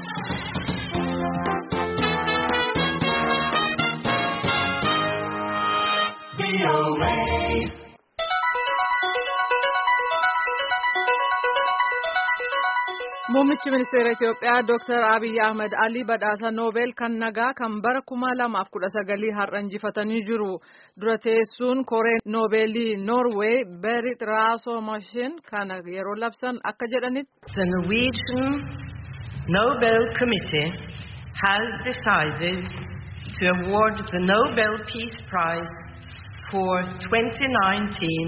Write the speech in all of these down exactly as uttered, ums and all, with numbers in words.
Muummichi Ministeera Itoophiyaa Doctor Abiy Ahmed Ali badhaasa Nobel kan nagaa kan bara kuma lamaaf kudha sagalii har'a injifatanii jiru. Dura teessuun Koree Nobelii Norway Berit Rasmussen kana yeroo labsan akka jedhanitti. The Norwegian Nobel Committee has decided to award the Nobel Peace Prize for twenty nineteen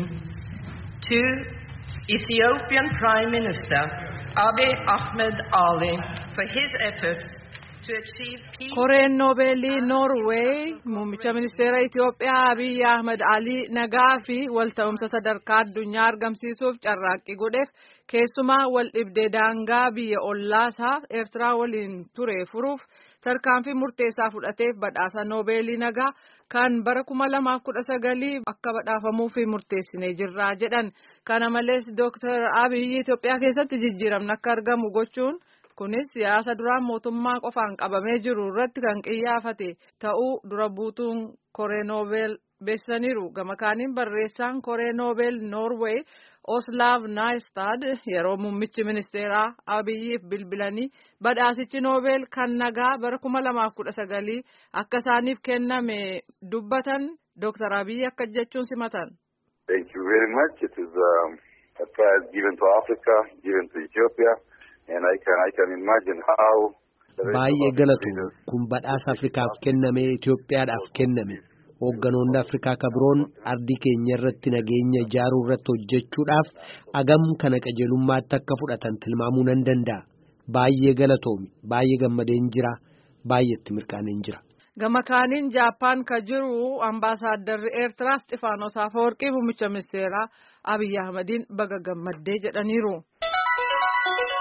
to Ethiopian Prime Minister Abiy Ahmed Ali for his efforts to achieve peace. Koreen Nobelii Norway muummicha ministeera Itoophiyaa Abiy Ahmed Ali nagaa fi walta'umsa sadarkaa addunyaa argamsiisuuf carraaqqii godheef keessumaa wal dhibdee daangaa biyya ollaasaa Eertiraa waliin ture furuuf tarkaanfii murteessaa fudhateef badhaasa Nobelii nagaa kan bara kuma lamaaf kudha sagalii akka badhaafamuuf murteessinee jirra jedhan. Kana malees Doctor Abiy Itoophiyaa keessatti jijjiiramni akka argamu gochuun kunis siyaasa duraan mootummaa qofaan qabamee jiru irratti kan qiyyaafate ta'uu dura buutuun Koree Nobel beessaniiru. Gama kaaniin barreessaan Koree Nobel Norway Oslav Nystad yeroo muummichi ministeeraa Abiyyiif bilbilanii badhaasichi Nobel kan nagaa bara kuma lamaaf kudha sagalii akka isaaniif kenname dubbatan Doctor Abiy akka jechuun simatan. Thank you very much. It is um, a prize given to Africa, given to Ethiopia, and I can I can imagine how. Baay'ee galatu kun badhaasa Afrikaaf kenname Itoophiyaadhaaf kenname hoogganoonni Afrikaa kabroon ardii keenya irratti nageenya ijaaruu irratti hojjechuudhaaf agam kana qajeelummaatti akka fudhatan tilmaamuu nan danda'a. Baay'ee galatoomi baay'ee gammadeen jira baay'eetti mirqaaneen jira. Gama kaaniin Jaappaan ka jiru ambaasaaddarri Eertiraa Isxifaanos Afeworqii muummicha ministeeraa Abiy Ahmediin baga gammaddee jedhaniiru.